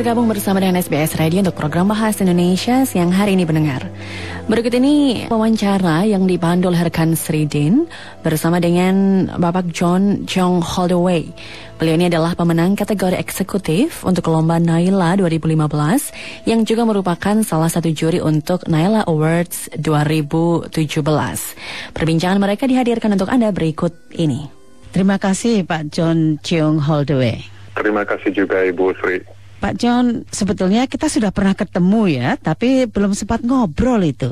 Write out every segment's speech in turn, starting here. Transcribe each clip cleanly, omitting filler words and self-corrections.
bergabung bersama dengan SBS Radio untuk program Bahasa Indonesia siang hari ini pendengar. Berikut ini wawancara yang dipandu oleh rekan Sridin bersama dengan Bapak John Cheong Holdaway. Beliau ini adalah pemenang kategori eksekutif untuk lomba Naila 2015 yang juga merupakan salah satu juri untuk Naila Awards 2017. Perbincangan mereka dihadirkan untuk Anda berikut ini. Terima kasih Pak John Cheong Holdaway. Terima kasih juga Ibu Sri. Pak John, sebetulnya kita sudah pernah ketemu ya, tapi belum sempat ngobrol itu.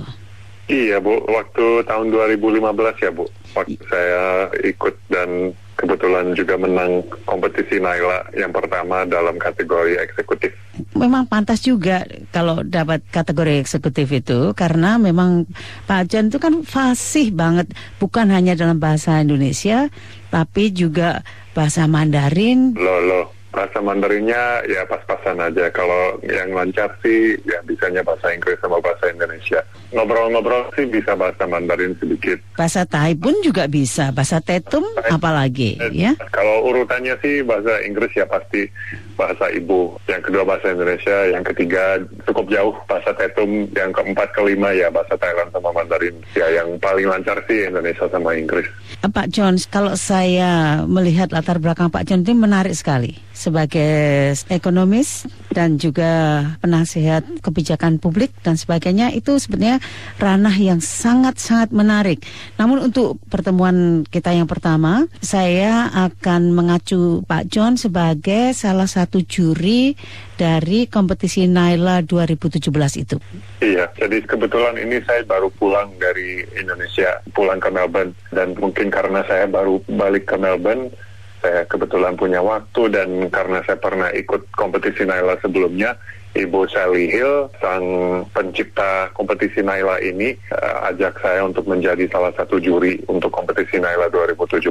Iya Bu, waktu tahun 2015 ya Bu. Waktu saya ikut dan kebetulan juga menang kompetisi Naila yang pertama dalam kategori eksekutif. Memang pantas juga kalau dapat kategori eksekutif itu, karena memang Pak John itu kan fasih banget, bukan hanya dalam bahasa Indonesia, tapi juga bahasa Mandarin. Bahasa Mandarinnya ya pas-pasan aja. Kalau yang lancar sih ya bisanya bahasa Inggris sama bahasa Indonesia. Ngobrol-ngobrol sih bisa bahasa Mandarin sedikit. Bahasa Thai pun juga bisa, bahasa Tetum apalagi ya. Kalau urutannya sih bahasa Inggris ya pasti bahasa ibu. Yang kedua bahasa Indonesia, yang ketiga cukup jauh bahasa Tetum, yang keempat kelima ya bahasa Thailand sama Mandarin. Ya yang paling lancar sih Indonesia sama Inggris. Pak John, kalau saya melihat latar belakang Pak John itu menarik sekali. Sebagai ekonomis dan juga penasihat kebijakan publik dan sebagainya, itu sebenarnya ranah yang sangat-sangat menarik. Namun untuk pertemuan kita yang pertama, saya akan mengacu Pak John sebagai salah satu juri dari kompetisi Naila 2017 itu. Iya, jadi kebetulan ini saya baru pulang dari Indonesia, pulang ke Melbourne. Dan mungkin karena saya baru balik ke Melbourne, saya kebetulan punya waktu, dan karena saya pernah ikut kompetisi Naila sebelumnya, Ibu Sally Hill, sang pencipta kompetisi Naila ini, ajak saya untuk menjadi salah satu juri untuk kompetisi Naila 2017.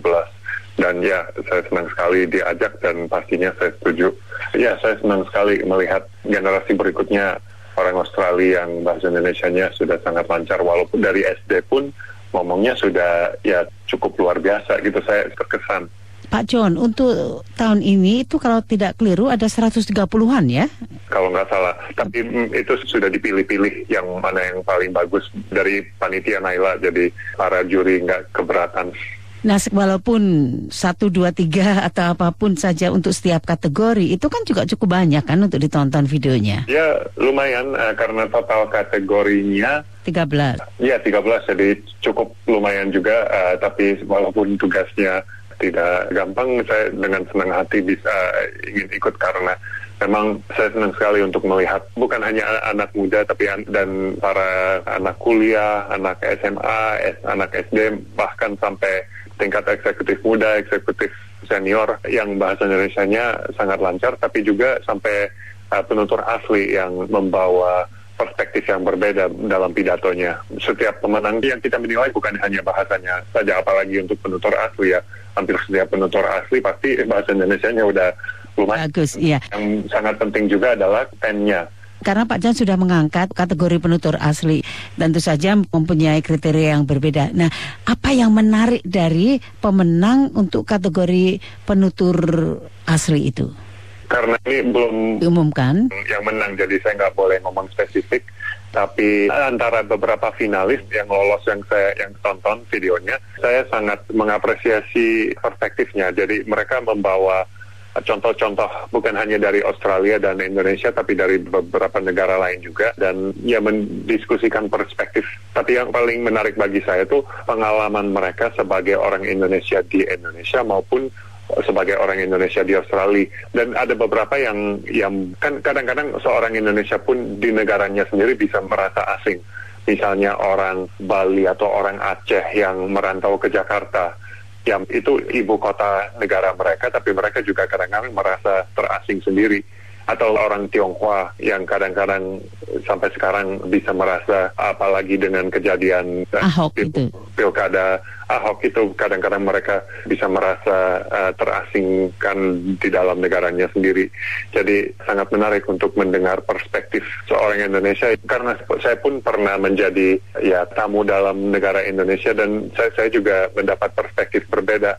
Dan ya, saya senang sekali diajak dan pastinya saya setuju. Ya, saya senang sekali melihat generasi berikutnya orang Australia yang bahasa Indonesianya sudah sangat lancar, walaupun dari SD pun ngomongnya sudah ya cukup luar biasa gitu, saya terkesan. Pak John, untuk tahun ini itu kalau tidak keliru ada 130-an ya? Kalau nggak salah, tapi itu sudah dipilih-pilih yang mana yang paling bagus dari panitia Naila, jadi para juri nggak keberatan. Nah, walaupun 1, 2, 3 atau apapun saja untuk setiap kategori, itu kan juga cukup banyak kan untuk ditonton videonya? Ya, lumayan karena total kategorinya 13. Ya, 13, jadi cukup lumayan juga, tapi walaupun tugasnya tidak gampang, saya dengan senang hati bisa ingin ikut karena memang saya senang sekali untuk melihat bukan hanya anak muda tapi dan para anak kuliah, anak SMA, anak SD, bahkan sampai tingkat eksekutif muda, eksekutif senior yang bahasa Indonesianya sangat lancar, tapi juga sampai penutur asli yang membawa perspektif yang berbeda dalam pidatonya. Setiap pemenang yang kita menilai bukan hanya bahasanya saja, apalagi untuk penutur asli ya. Hampir setiap penutur asli pasti bahasa Indonesianya udah lumayan. Bagus, iya. Yang sangat penting juga adalah pennya. Karena Pak John sudah mengangkat kategori penutur asli, tentu saja mempunyai kriteria yang berbeda. Nah, apa yang menarik dari pemenang untuk kategori penutur asli itu? Karena ini belum diumumkan yang menang, jadi saya nggak boleh ngomong spesifik. Tapi antara beberapa finalis yang lolos yang tonton videonya, saya sangat mengapresiasi perspektifnya. Jadi mereka membawa contoh-contoh bukan hanya dari Australia dan Indonesia, tapi dari beberapa negara lain juga, dan ya mendiskusikan perspektif. Tapi yang paling menarik bagi saya itu pengalaman mereka sebagai orang Indonesia di Indonesia maupun sebagai orang Indonesia di Australia. Dan ada beberapa yang kan kadang-kadang seorang Indonesia pun di negaranya sendiri bisa merasa asing. Misalnya orang Bali atau orang Aceh yang merantau ke Jakarta, yang itu ibu kota negara mereka, tapi mereka juga kadang-kadang merasa terasing sendiri. Atau orang Tionghoa yang kadang-kadang sampai sekarang bisa merasa, apalagi dengan kejadian Ahok itu, pilkada Ahok itu, kadang-kadang mereka bisa merasa terasingkan di dalam negaranya sendiri. Jadi sangat menarik untuk mendengar perspektif seorang Indonesia, karena saya pun pernah menjadi tamu dalam negara Indonesia, dan saya juga mendapat perspektif berbeda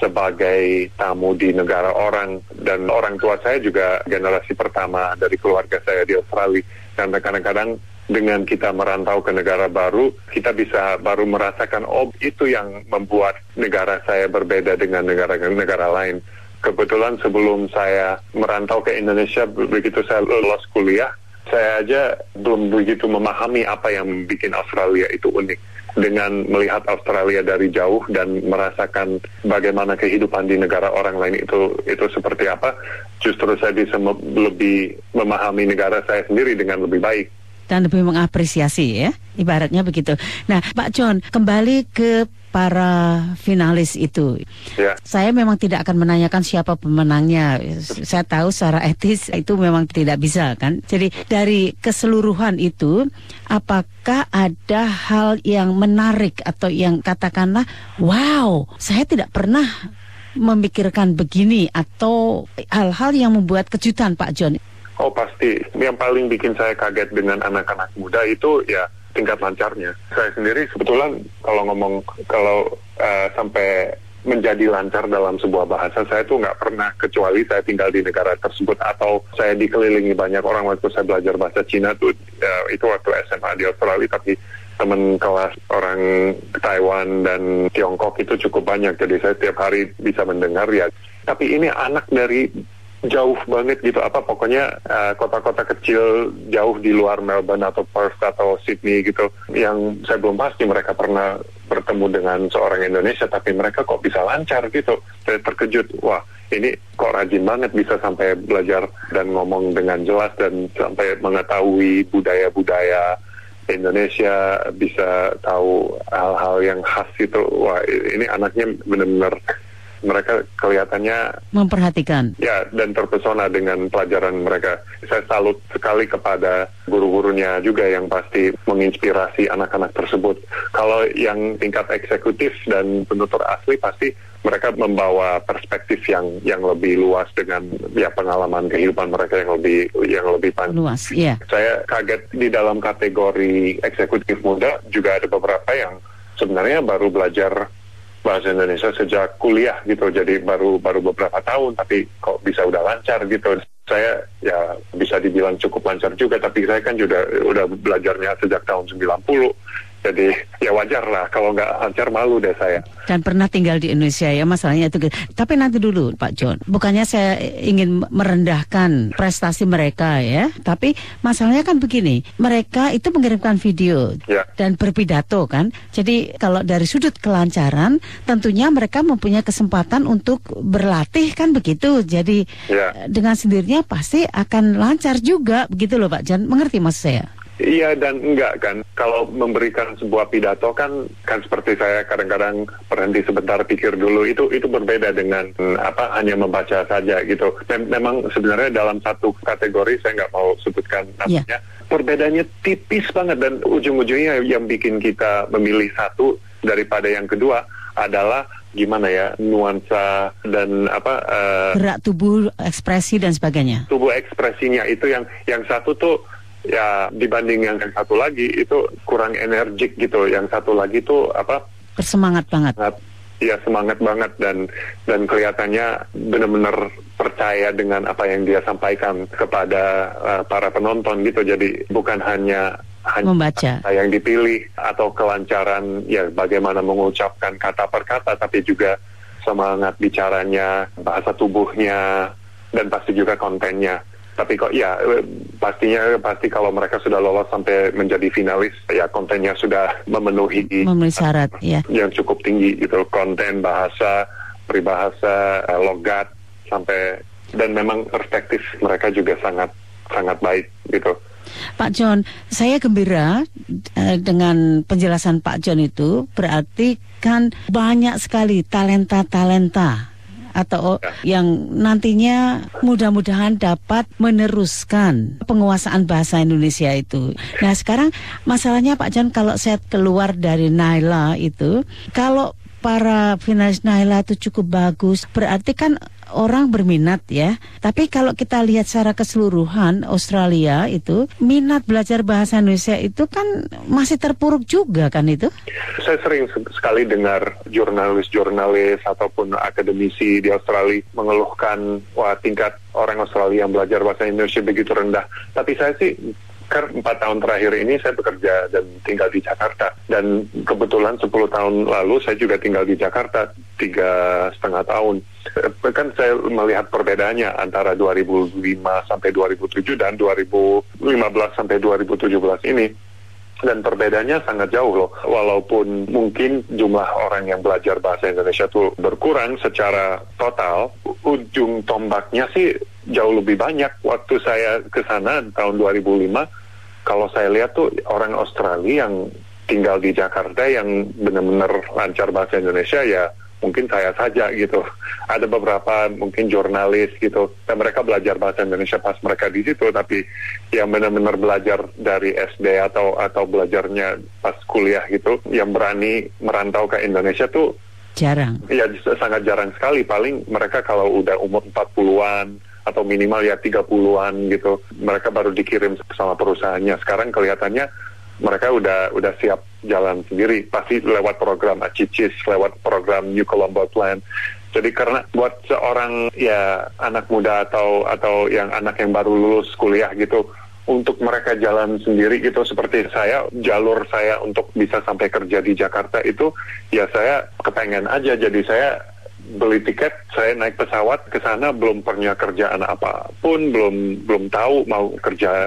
sebagai tamu di negara orang, dan orang tua saya juga generasi pertama dari keluarga saya di Australia. Karena kadang-kadang dengan kita merantau ke negara baru, kita bisa baru merasakan, oh itu yang membuat negara saya berbeda dengan negara-negara lain. Kebetulan sebelum saya merantau ke Indonesia, begitu saya lulus kuliah, saya aja belum begitu memahami apa yang bikin Australia itu unik. Dengan melihat Australia dari jauh dan merasakan bagaimana kehidupan di negara orang lain itu seperti apa, justru saya bisa lebih memahami negara saya sendiri dengan lebih baik. Dan lebih mengapresiasi ya, ibaratnya begitu. Nah, Pak John, kembali ke para finalis itu. Ya. Saya memang tidak akan menanyakan siapa pemenangnya. Saya tahu secara etis itu memang tidak bisa kan. Jadi dari keseluruhan itu, apakah ada hal yang menarik atau yang katakanlah, wow, saya tidak pernah memikirkan begini, atau hal-hal yang membuat kejutan Pak John? Oh pasti, yang paling bikin saya kaget dengan anak-anak muda itu ya tingkat lancarnya. Saya sendiri sebetulnya kalau sampai menjadi lancar dalam sebuah bahasa, saya tuh nggak pernah, kecuali saya tinggal di negara tersebut atau saya dikelilingi banyak orang. Waktu saya belajar bahasa Cina tuh itu waktu SMA di Australia, tapi teman kelas orang Taiwan dan Tiongkok itu cukup banyak, jadi saya tiap hari bisa mendengar ya. Tapi ini anak dari jauh banget gitu, pokoknya kota-kota kecil jauh di luar Melbourne atau Perth atau Sydney gitu, yang saya belum pasti mereka pernah bertemu dengan seorang Indonesia, tapi mereka kok bisa lancar gitu. Saya terkejut, wah ini kok rajin banget, bisa sampai belajar dan ngomong dengan jelas dan sampai mengetahui budaya-budaya Indonesia, bisa tahu hal-hal yang khas itu. Wah ini anaknya benar-benar, mereka kelihatannya memperhatikan. Ya, dan terpesona dengan pelajaran mereka. Saya salut sekali kepada guru-gurunya juga yang pasti menginspirasi anak-anak tersebut. Kalau yang tingkat eksekutif dan penutur asli, pasti mereka membawa perspektif yang lebih luas dengan ya pengalaman kehidupan mereka yang lebih panjang. Luas, iya. Saya kaget di dalam kategori eksekutif muda juga ada beberapa yang sebenarnya baru belajar bahasa Indonesia sejak kuliah gitu, jadi baru beberapa tahun, tapi kok bisa udah lancar gitu. Saya ya bisa dibilang cukup lancar juga, tapi saya kan juga udah belajarnya sejak tahun 90. Jadi ya wajar lah kalau nggak lancar, malu deh saya. Dan pernah tinggal di Indonesia ya, masalahnya itu. Tapi nanti dulu Pak John, bukannya saya ingin merendahkan prestasi mereka ya, tapi masalahnya kan begini, mereka itu mengirimkan video ya, dan berpidato kan. Jadi kalau dari sudut kelancaran, tentunya mereka mempunyai kesempatan untuk berlatih kan begitu. Jadi ya, dengan sendirinya pasti akan lancar juga begitu loh Pak John. Mengerti maksud saya? Iya dan enggak kan. Kalau memberikan sebuah pidato kan seperti saya kadang-kadang berhenti sebentar, pikir dulu. Itu berbeda dengan hanya membaca saja gitu. Memang sebenarnya dalam satu kategori, saya nggak mau sebutkan namanya, perbedaannya tipis banget, dan ujung-ujungnya yang bikin kita memilih satu daripada yang kedua adalah gimana ya, nuansa dan gerak tubuh, ekspresi dan sebagainya. Tubuh ekspresinya itu yang satu tuh ya dibanding yang satu lagi itu kurang energik gitu. Yang satu lagi tuh bersemangat banget. Ya semangat banget dan kelihatannya benar-benar percaya dengan apa yang dia sampaikan kepada para penonton gitu. Jadi bukan hanya membaca yang dipilih atau kelancaran ya bagaimana mengucapkan kata per kata, tapi juga semangat bicaranya, bahasa tubuhnya, dan pasti juga kontennya. Tapi kok ya pasti kalau mereka sudah lolos sampai menjadi finalis, ya kontennya sudah memenuhi syarat ya, yang cukup tinggi gitu, konten, bahasa, peribahasa, logat, sampai, dan memang perspektif mereka juga sangat baik gitu. Pak John, saya gembira dengan penjelasan Pak John itu, berarti kan banyak sekali talenta atau yang nantinya mudah-mudahan dapat meneruskan penguasaan bahasa Indonesia itu. Nah sekarang masalahnya Pak John, kalau saya keluar dari Naila itu, kalau para finalis Naila itu cukup bagus, berarti kan orang berminat ya. Tapi kalau kita lihat secara keseluruhan Australia itu minat belajar bahasa Indonesia itu kan masih terpuruk juga kan itu? Saya sering sekali dengar jurnalis ataupun akademisi di Australia mengeluhkan tingkat orang Australia yang belajar bahasa Indonesia begitu rendah. Tapi saya sih 4 tahun terakhir ini saya bekerja dan tinggal di Jakarta, dan kebetulan 10 tahun lalu saya juga tinggal di Jakarta 3,5 tahun. Kan saya melihat perbedaannya antara 2005 sampai 2007 dan 2015 sampai 2017 ini. Dan perbedaannya sangat jauh loh. Walaupun mungkin jumlah orang yang belajar bahasa Indonesia tuh berkurang secara total, ujung tombaknya sih jauh lebih banyak. Waktu saya ke sana tahun 2005, kalau saya lihat tuh orang Australia yang tinggal di Jakarta yang benar-benar lancar bahasa Indonesia ya mungkin saya saja gitu. Ada beberapa mungkin jurnalis gitu, dan mereka belajar bahasa Indonesia pas mereka di situ, tapi yang benar-benar belajar dari SD atau belajarnya pas kuliah gitu, yang berani merantau ke Indonesia tuh jarang. Ya sangat jarang sekali. Paling mereka kalau udah umur 40-an atau minimal ya 30-an gitu, mereka baru dikirim sama perusahaannya. Sekarang kelihatannya mereka udah siap jalan sendiri, pasti lewat program ACICIS, lewat program New Colombo Plan. Jadi karena buat seorang ya anak muda atau yang anak yang baru lulus kuliah gitu, untuk mereka jalan sendiri gitu, seperti saya, jalur saya untuk bisa sampai kerja di Jakarta itu ya saya kepengen aja. Jadi saya beli tiket, saya naik pesawat ke sana, belum pernah kerjaan apapun, belum tahu mau kerja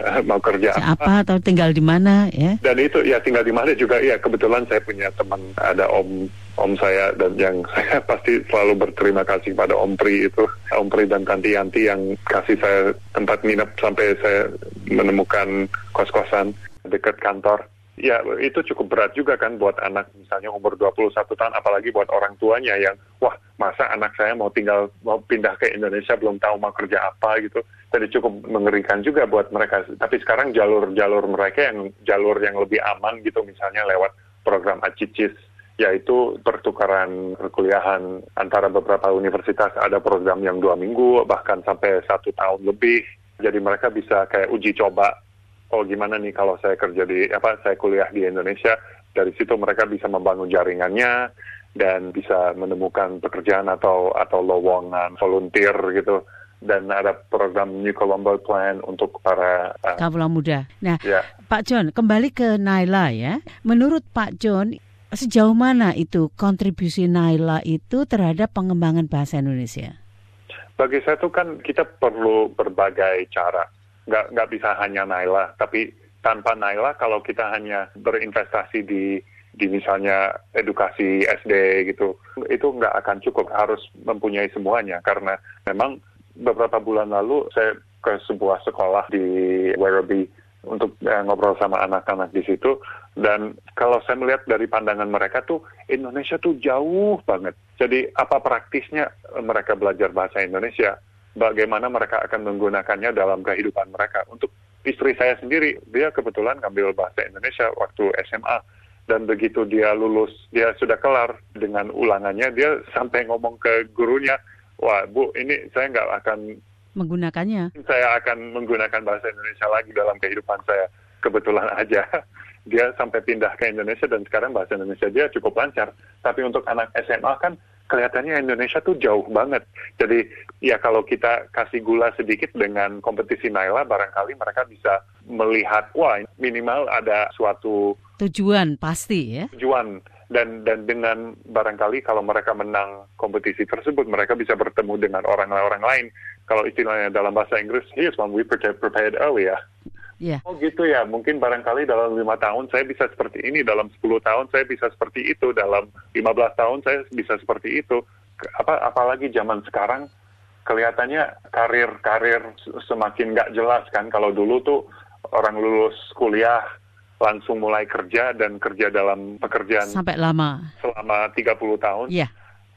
apa atau tinggal di mana ya. Dan itu ya tinggal di mana juga ya, kebetulan saya punya teman, ada om saya, dan yang saya pasti selalu berterima kasih pada Om Pri dan Tanti Yanti yang kasih saya tempat nginep sampai saya menemukan kos-kosan dekat kantor. Ya itu cukup berat juga kan buat anak misalnya umur 21 tahun, apalagi buat orang tuanya yang masa anak saya mau pindah ke Indonesia belum tahu mau kerja apa gitu. Jadi cukup mengerikan juga buat mereka. Tapi sekarang jalur mereka jalur yang lebih aman gitu, misalnya lewat program ACICIS, yaitu pertukaran perkuliahan antara beberapa universitas. Ada program yang 2 minggu bahkan sampai 1 tahun lebih. Jadi mereka bisa kayak uji coba, gimana nih kalau saya saya kuliah di Indonesia. Dari situ mereka bisa membangun jaringannya dan bisa menemukan pekerjaan atau lowongan volunteer gitu. Dan ada program New Colombo Plan untuk para kaula muda. Nah, ya. Pak John, kembali ke Naila ya. Menurut Pak John, sejauh mana itu kontribusi Naila itu terhadap pengembangan bahasa Indonesia? Bagi saya tuh kan kita perlu berbagai cara. Nggak bisa hanya Naila, tapi tanpa Naila kalau kita hanya berinvestasi di misalnya edukasi SD gitu, itu nggak akan cukup, harus mempunyai semuanya. Karena memang beberapa bulan lalu saya ke sebuah sekolah di Werribee untuk ngobrol sama anak-anak di situ, dan kalau saya melihat dari pandangan mereka tuh Indonesia tuh jauh banget. Jadi apa praktisnya mereka belajar bahasa Indonesia? Bagaimana mereka akan menggunakannya dalam kehidupan mereka. Untuk istri saya sendiri, dia kebetulan ngambil bahasa Indonesia waktu SMA. Dan begitu dia lulus, dia sudah kelar dengan ulangannya, dia sampai ngomong ke gurunya, "Wah, Bu, ini saya nggak akan menggunakannya. Saya akan menggunakan bahasa Indonesia lagi dalam kehidupan saya." Kebetulan aja, dia sampai pindah ke Indonesia dan sekarang bahasa Indonesia dia cukup lancar. Tapi untuk anak SMA kan, kelihatannya Indonesia tuh jauh banget. Jadi ya kalau kita kasih gula sedikit dengan kompetisi Naila, barangkali mereka bisa melihat, minimal ada suatu tujuan pasti ya. Tujuan. Dan dengan barangkali kalau mereka menang kompetisi tersebut, mereka bisa bertemu dengan orang-orang lain. Kalau istilahnya dalam bahasa Inggris, here's one we prepared earlier. Yeah. Oh gitu ya, mungkin barangkali dalam 5 tahun saya bisa seperti ini, dalam 10 tahun saya bisa seperti itu, dalam 15 tahun saya bisa seperti itu. Apalagi zaman sekarang kelihatannya karir semakin nggak jelas kan. Kalau dulu tuh orang lulus kuliah langsung mulai kerja dan kerja dalam pekerjaan sampai lama selama 30 tahun. Yeah.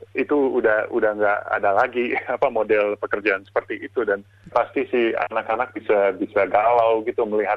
Itu udah nggak ada lagi model pekerjaan seperti itu, dan pasti si anak-anak bisa galau gitu melihat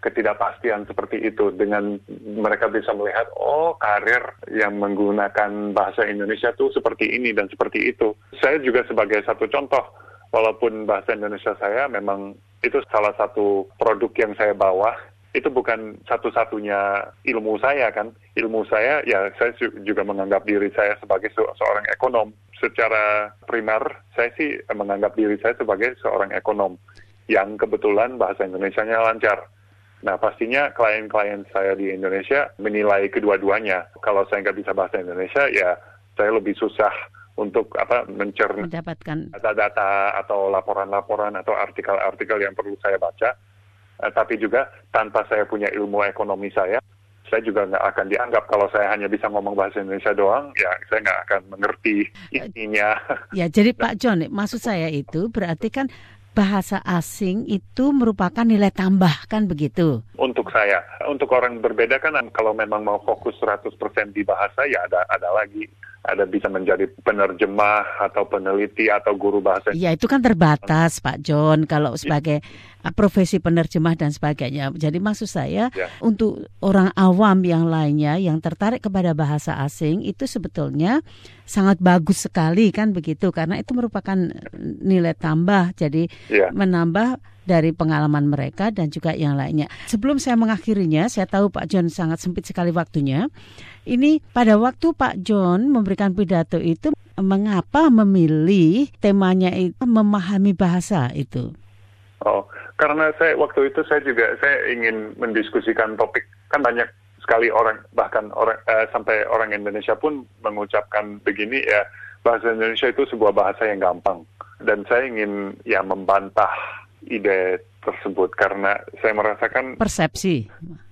ketidakpastian seperti itu, dengan mereka bisa melihat, oh karir yang menggunakan bahasa Indonesia tuh seperti ini dan seperti itu. Saya juga sebagai satu contoh, walaupun bahasa Indonesia saya memang itu salah satu produk yang saya bawa, itu bukan satu-satunya ilmu saya kan. Ilmu saya, ya saya juga menganggap diri saya sebagai seorang ekonom. Secara primer, saya sih menganggap diri saya sebagai seorang ekonom yang kebetulan bahasa Indonesianya lancar. Nah, pastinya klien-klien saya di Indonesia menilai kedua-duanya. Kalau saya nggak bisa bahasa Indonesia, ya saya lebih susah untuk mencerna mendapatkan data-data atau laporan-laporan atau artikel-artikel yang perlu saya baca. Tapi juga tanpa saya punya ilmu ekonomi saya juga nggak akan dianggap. Kalau saya hanya bisa ngomong bahasa Indonesia doang, ya saya nggak akan mengerti intinya. Ya, jadi Pak John, maksud saya itu berarti kan bahasa asing itu merupakan nilai tambah, kan begitu? Untuk saya, untuk orang berbeda kan kalau memang mau fokus 100% di bahasa, ya ada lagi. Ada bisa menjadi penerjemah atau peneliti atau guru bahasa. Ya, itu kan terbatas, Pak John, kalau sebagai profesi penerjemah dan sebagainya. Jadi maksud saya, untuk orang awam yang lainnya yang tertarik kepada bahasa asing, itu sebetulnya sangat bagus sekali, kan begitu? Karena itu merupakan nilai tambah, jadi menambah dari pengalaman mereka dan juga yang lainnya. Sebelum saya mengakhirinya, saya tahu Pak John sangat sempit sekali waktunya. Ini pada waktu Pak John memberikan pidato itu, mengapa memilih temanya itu memahami bahasa itu? Oh, karena waktu itu saya ingin mendiskusikan topik, kan banyak sekali orang, bahkan sampai orang Indonesia pun mengucapkan begini, ya bahasa Indonesia itu sebuah bahasa yang gampang. Dan saya ingin membantah ide tersebut, karena saya merasakan persepsi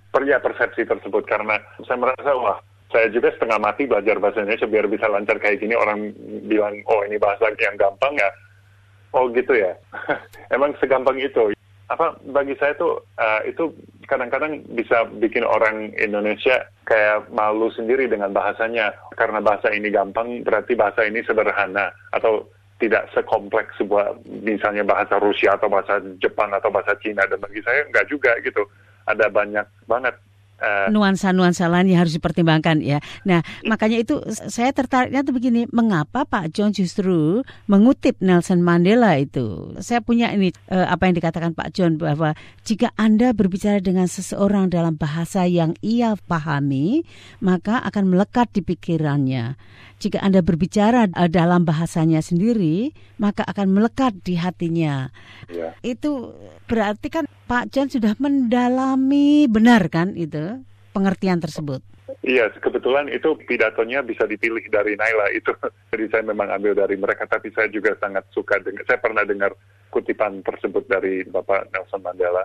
tersebut, karena saya merasa saya juga setengah mati belajar bahasa Indonesia biar bisa lancar kayak gini. Orang bilang, oh ini bahasa yang gampang ya, oh gitu ya. Emang segampang itu. Bagi saya tuh itu kadang-kadang bisa bikin orang Indonesia kayak malu sendiri dengan bahasanya, karena bahasa ini gampang berarti bahasa ini sederhana atau tidak sekompleks sebuah misalnya bahasa Rusia atau bahasa Jepang atau bahasa Cina. Dan bagi saya enggak juga gitu. Ada banyak banget nuansa-nuansa lain yang harus dipertimbangkan ya. Nah, makanya itu saya tertariknya tuh begini, mengapa Pak John justru mengutip Nelson Mandela itu? Saya punya ini apa yang dikatakan Pak John, bahwa jika Anda berbicara dengan seseorang dalam bahasa yang ia pahami, maka akan melekat di pikirannya. Jika Anda berbicara dalam bahasanya sendiri, maka akan melekat di hatinya. Ya. Itu berarti kan Pak John sudah mendalami, benar kan itu pengertian tersebut? Iya, kebetulan itu pidatonya bisa dipilih dari Naila itu. Jadi saya memang ambil dari mereka, tapi saya juga sangat suka dengar. Saya pernah dengar kutipan tersebut dari Bapak Nelson Mandela,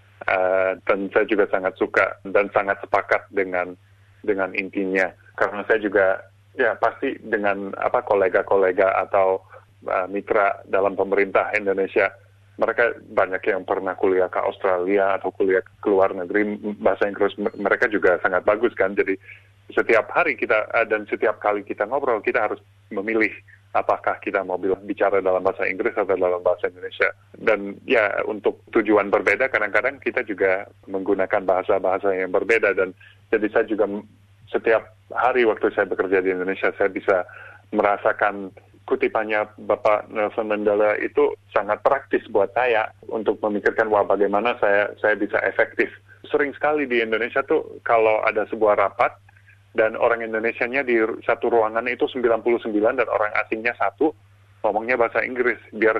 dan saya juga sangat suka dan sangat sepakat dengan intinya. Karena saya juga pasti dengan kolega-kolega atau mitra dalam pemerintah Indonesia, mereka banyak yang pernah kuliah ke Australia atau kuliah ke luar negeri, bahasa Inggris mereka juga sangat bagus kan. Jadi setiap hari kita dan setiap kali kita ngobrol, kita harus memilih apakah kita mau bicara dalam bahasa Inggris atau dalam bahasa Indonesia. Dan ya untuk tujuan berbeda, kadang-kadang kita juga menggunakan bahasa-bahasa yang berbeda. Dan jadi saya juga setiap hari waktu saya bekerja di Indonesia, saya bisa merasakan kutipannya Bapak Nelson Mandela itu sangat praktis buat saya untuk memikirkan bagaimana saya bisa efektif. Sering sekali di Indonesia tuh kalau ada sebuah rapat dan orang Indonesianya di satu ruangan itu 99 dan orang asingnya satu, ngomongnya bahasa Inggris biar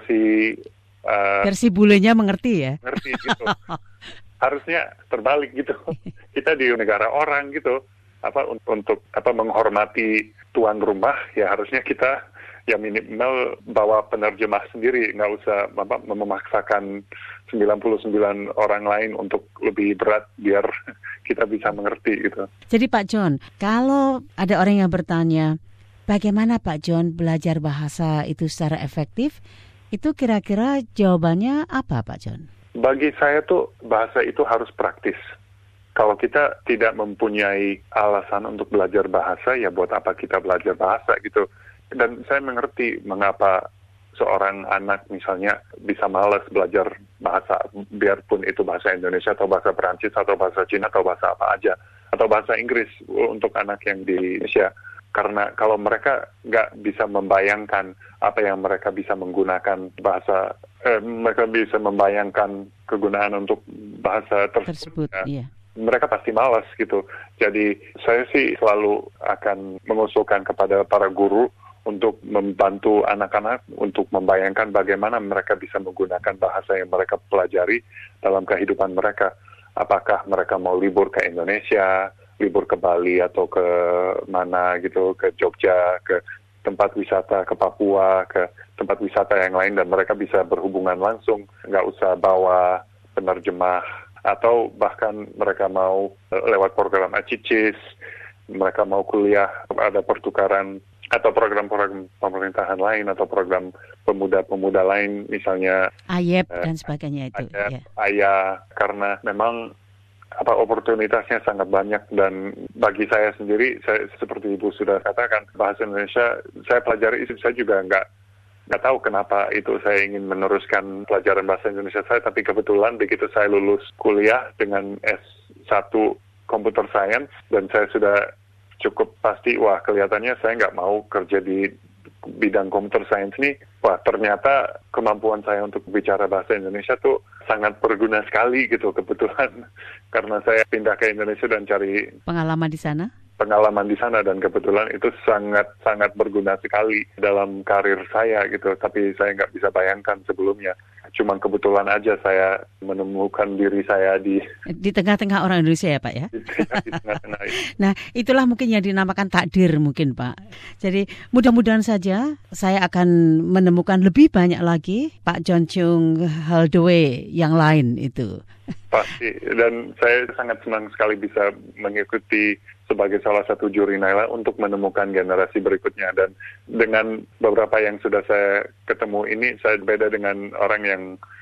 si bulenya mengerti ya. Mengerti gitu. Harusnya terbalik gitu. Kita di negara orang gitu. Untuk menghormati tuan rumah, ya harusnya kita minimal bawa penerjemah sendiri, nggak usah memaksakan 99 orang lain untuk lebih berat biar kita bisa mengerti gitu. Jadi Pak John, kalau ada orang yang bertanya, bagaimana Pak John belajar bahasa itu secara efektif, itu kira-kira jawabannya apa Pak John? Bagi saya tuh bahasa itu harus praktis. Kalau kita tidak mempunyai alasan untuk belajar bahasa, ya buat apa kita belajar bahasa gitu. Dan saya mengerti mengapa seorang anak misalnya bisa malas belajar bahasa, biarpun itu bahasa Indonesia atau bahasa Perancis atau bahasa Cina atau bahasa apa aja, atau bahasa Inggris untuk anak yang di Indonesia. Karena kalau mereka nggak bisa membayangkan apa yang mereka bisa menggunakan bahasa, mereka bisa membayangkan kegunaan untuk bahasa tersebut. Iya. Mereka pasti malas gitu. Jadi saya sih selalu akan mengusulkan kepada para guru untuk membantu anak-anak untuk membayangkan bagaimana mereka bisa menggunakan bahasa yang mereka pelajari dalam kehidupan mereka. Apakah mereka mau libur ke Indonesia, libur ke Bali atau ke mana gitu, ke Jogja, ke tempat wisata, ke Papua, ke tempat wisata yang lain, dan mereka bisa berhubungan langsung, nggak usah bawa penerjemah, atau bahkan mereka mau lewat program ACICIS, mereka mau kuliah, ada pertukaran atau program-program pemerintahan lain atau program pemuda-pemuda lain, misalnya AYEP dan sebagainya itu. Ayah, karena memang oportunitasnya sangat banyak, dan bagi saya sendiri, saya seperti Ibu sudah katakan, bahasa Indonesia saya pelajari, saya juga nggak tahu kenapa itu saya ingin meneruskan pelajaran bahasa Indonesia saya, tapi kebetulan begitu saya lulus kuliah dengan S1 Computer Science, dan saya sudah cukup pasti, wah kelihatannya saya nggak mau kerja di bidang Computer Science ini, wah ternyata kemampuan saya untuk bicara bahasa Indonesia tuh sangat berguna sekali gitu, kebetulan karena saya pindah ke Indonesia dan cari pengalaman di sana, dan kebetulan itu sangat berguna sekali dalam karir saya gitu, tapi saya nggak bisa bayangkan sebelumnya. Cuman kebetulan aja saya menemukan diri saya di tengah-tengah orang Indonesia ya Pak ya. Di tengah-tengah itu. Nah itulah mungkin yang dinamakan takdir mungkin Pak. Jadi mudah-mudahan saja saya akan menemukan lebih banyak lagi Pak John Chung Holdaway yang lain itu. Pasti, dan saya sangat senang sekali bisa mengikuti sebagai salah satu juri Naila untuk menemukan generasi berikutnya, dan dengan beberapa yang sudah saya ketemu ini, saya beda dengan orang yang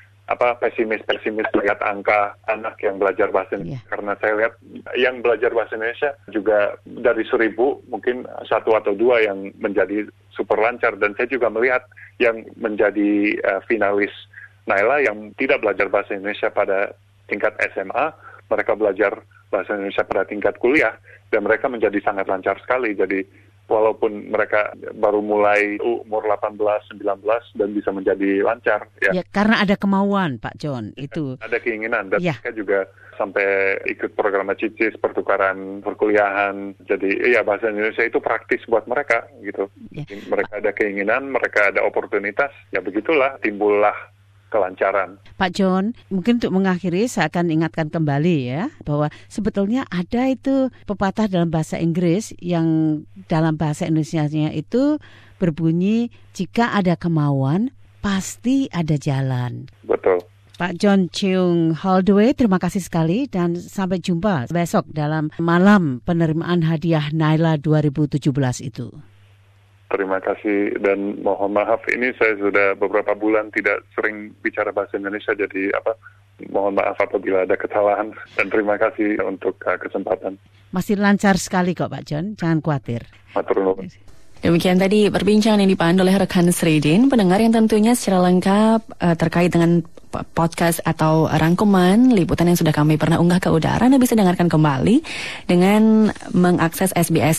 pesimis melihat angka anak yang belajar bahasa Indonesia. Karena saya lihat yang belajar bahasa Indonesia juga dari 1,000 mungkin 1 atau 2 yang menjadi super lancar, dan saya juga melihat yang menjadi finalis Naila yang tidak belajar bahasa Indonesia pada tingkat SMA, mereka belajar bahasa Indonesia pada tingkat kuliah, dan mereka menjadi sangat lancar sekali. Jadi walaupun mereka baru mulai umur 18, 19 dan bisa menjadi lancar. Ya, karena ada kemauan Pak John itu. Ada keinginan, dan mereka juga sampai ikut program ACICIS, pertukaran perkuliahan. Jadi bahasa Indonesia itu praktis buat mereka gitu. Ya. Mereka ada keinginan, mereka ada oportunitas, ya begitulah timbullah kelancaran. Pak John, mungkin untuk mengakhiri saya akan ingatkan kembali ya bahwa sebetulnya ada itu pepatah dalam bahasa Inggris yang dalam bahasa Indonesianya itu berbunyi, jika ada kemauan pasti ada jalan. Betul. Pak John Chung Holdaway, terima kasih sekali dan sampai jumpa besok dalam malam penerimaan hadiah Naila 2017 itu. Terima kasih, dan mohon maaf ini saya sudah beberapa bulan tidak sering bicara bahasa Indonesia, jadi mohon maaf apabila ada kesalahan, dan terima kasih untuk kesempatan. Masih lancar sekali kok Pak John, jangan khawatir. Matur nuwun. Demikian tadi perbincangan yang dipandu oleh rekan Sridin, pendengar yang tentunya secara lengkap terkait dengan podcast atau rangkuman liputan yang sudah kami pernah unggah ke udara. Anda bisa dengarkan kembali dengan mengakses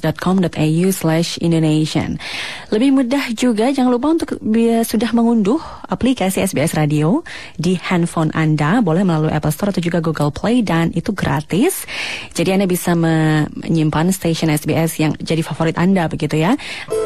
sbs.com.au/Indonesian. Lebih mudah juga, jangan lupa untuk sudah mengunduh aplikasi SBS Radio di handphone Anda, boleh melalui Apple Store atau juga Google Play, dan itu gratis. Jadi Anda bisa menyimpan stasiun SBS yang jadi favorit Anda begitu ya.